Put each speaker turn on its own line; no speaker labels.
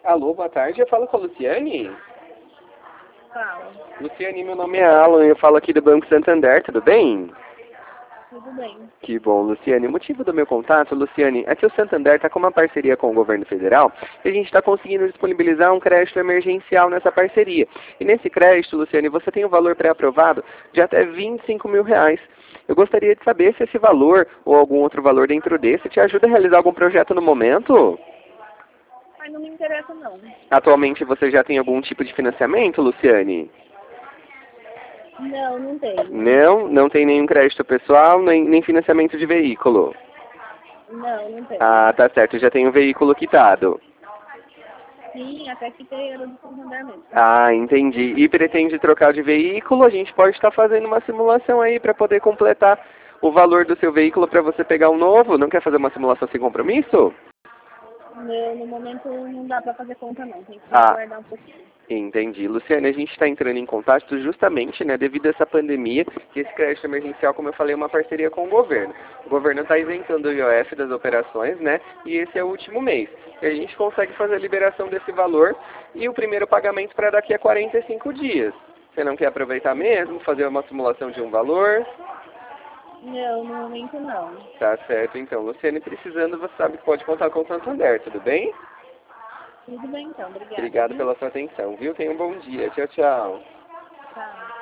Alô, boa tarde. Eu falo com a Luciane.
Fala.
Luciane, meu nome é Alan. Eu falo aqui do Banco Santander. Tudo bem?
Tudo bem.
Que bom, Luciane. O motivo do meu contato, Luciane, é que o Santander está com uma parceria com o governo federal e a gente está conseguindo disponibilizar um crédito emergencial nessa parceria. E nesse crédito, Luciane, você tem um valor pré-aprovado de até R$ 25.000. Eu gostaria de saber se esse valor ou algum outro valor dentro desse te ajuda a realizar algum projeto no momento?
Mas não me interessa, não.
Atualmente você já tem algum tipo de financiamento, Luciane?
Não, não tenho.
Não, não tem nenhum crédito pessoal, nem financiamento de veículo.
Não, não tenho.
Ah, tá certo, já tem um veículo quitado.
Sim, até que tem era do Santander mesmo.
Ah, entendi. E pretende trocar de veículo? A gente pode estar fazendo uma simulação aí para poder completar o valor do seu veículo para você pegar um novo. Não quer fazer uma simulação sem compromisso?
Não, no momento não dá pra fazer conta, não. Tem que
Ah,
aguardar um pouquinho.
entendi. Luciane, a gente está entrando em contato justamente, né, devido a essa pandemia, que esse crédito emergencial, como eu falei, é uma parceria com o governo. O governo está isentando o IOF das operações, né, e esse é o último mês. E a gente consegue fazer a liberação desse valor e o primeiro pagamento para daqui a 45 dias. Você não quer aproveitar mesmo, fazer uma simulação de um valor?
Não, no momento não.
Tá certo, então. Luciane, precisando, você sabe que pode contar com o Santander, tudo bem?
Tudo bem então, obrigada,
Obrigado
viu?
pela sua atenção, viu? Tenha um bom dia. Tchau, tchau.
Tchau.